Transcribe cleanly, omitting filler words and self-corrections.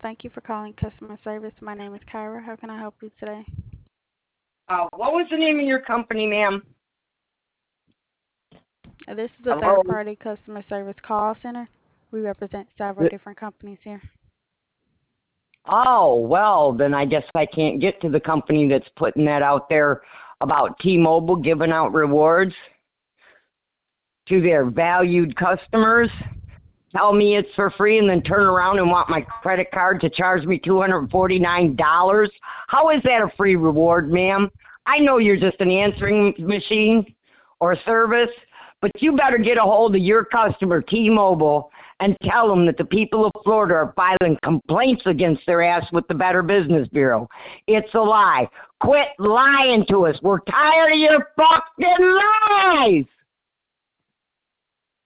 Thank you for calling customer service. My name is Kyra. How can I help you today? What was the name of your company, ma'am? This is a Hello? third-party customer service call center. We represent several different companies here. Oh, well, then I guess I can't get to the company that's putting that out there about T-Mobile giving out rewards to their valued customers. Tell me it's for free and then turn around and want my credit card to charge me $249. How is that a free reward, ma'am? I know you're just an answering machine or service, but you better get a hold of your customer, T-Mobile, and tell them that the people of Florida are filing complaints against their ass with the Better Business Bureau. It's a lie. Quit lying to us. We're tired of your fucking lies.